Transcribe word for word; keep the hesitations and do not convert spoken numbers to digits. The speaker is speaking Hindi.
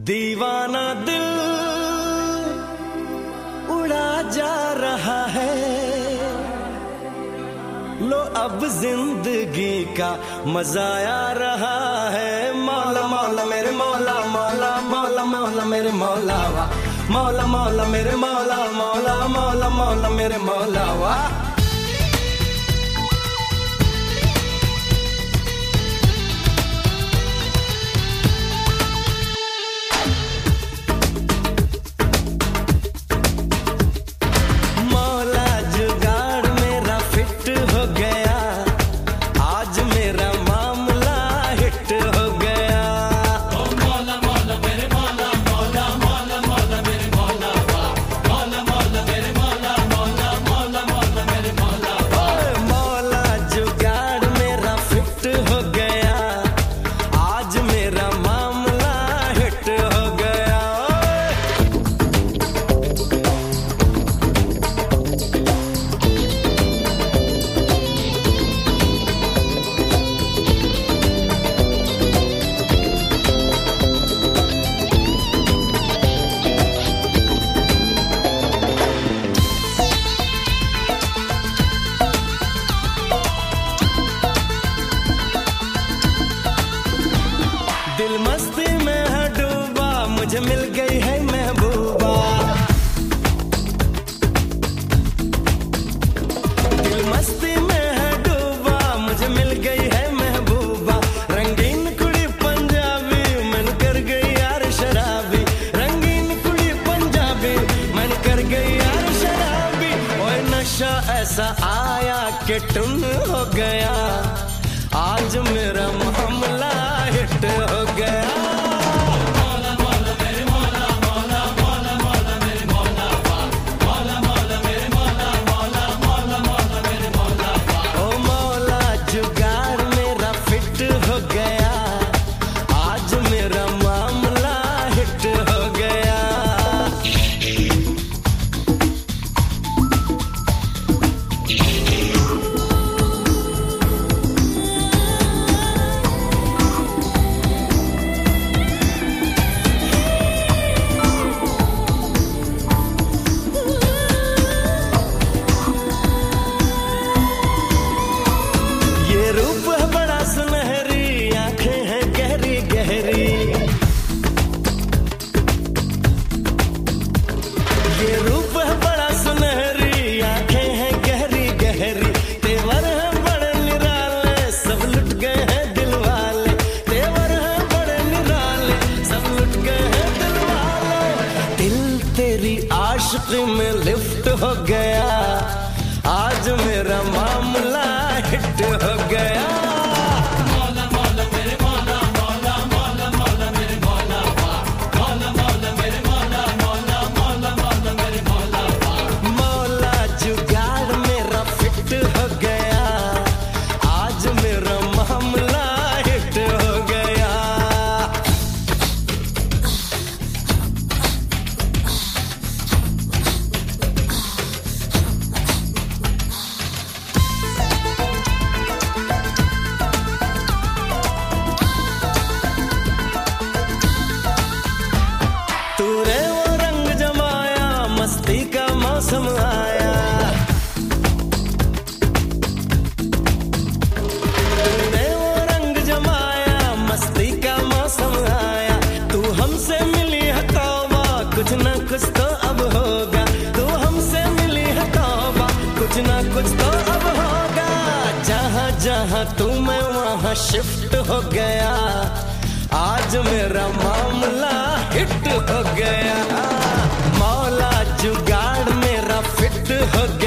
दीवाना दिल उड़ा जा रहा है, लो अब जिंदगी का मजा आ रहा है। मौला मौला मेरे मौला, मौला मौला मौला मेरे मौला वा, मौला मौला मेरे मौला, मौला मौला मौला मेरे मौला वा। दिल मस्ती में है डूबा, मुझे मिल गई है महबूबा। दिल मस्ती में है डूबा, मुझे मिल गई है महबूबा। रंगीन कुड़ी पंजाबी मन कर गई यार शराबी, रंगीन कुड़ी पंजाबी मन कर गई यार शराबी। ओए नशा ऐसा आया कि टुन हो गया, आज मेरा मामला हिट हो गया। मौला मौला मेरे मौला, मौला मौला मौला मेरे मौला वा, मौला मौला मेरे मौला, मौला मौला मौला मेरे मौला वा। ओ मौला जुगाड़ मेरा फिट हो गया, आज मेरा मामला हिट हो गया। रूप है बड़ा सुनहरी, आंखें हैं गहरी गहरी। ये रूप है बड़ा सुनहरी, आंखें हैं गहरी गहरी। तेवर है बड़े निराले, सब लुट गए हैं दिल वाले। तेवर है बड़े निराले, सब लुट गए हैं दिल वाले। दिल तेरी आशिकी में लिफ्ट हो गया, आज मेरा मामला हिट हो गया। मौला मौला मेरे मौला, मौला मौला मौला मेरे मौला वा, मौला मौला मेरे मौला, मौला मौला मौला मेरे मौला वा। मौला जुगाड़ मेरा फिट हो गया, आज मेरा मामला हिट हो गया। तूने वो रंग जमाया, मस्ती का मौसम आया। तूने वो रंग जमाया, मस्ती का मौसम आया। तू हमसे मिली है तौबा, कुछ ना कुछ तो अब होगा। तू हमसे मिली है तौबा, कुछ ना कुछ तो अब होगा। जहाँ जहाँ तू मैं वहाँ शिफ्ट हो गया, आज मेरा मामला हिट हो गया। मौला जुगाड़ मेरा फिट हो गया।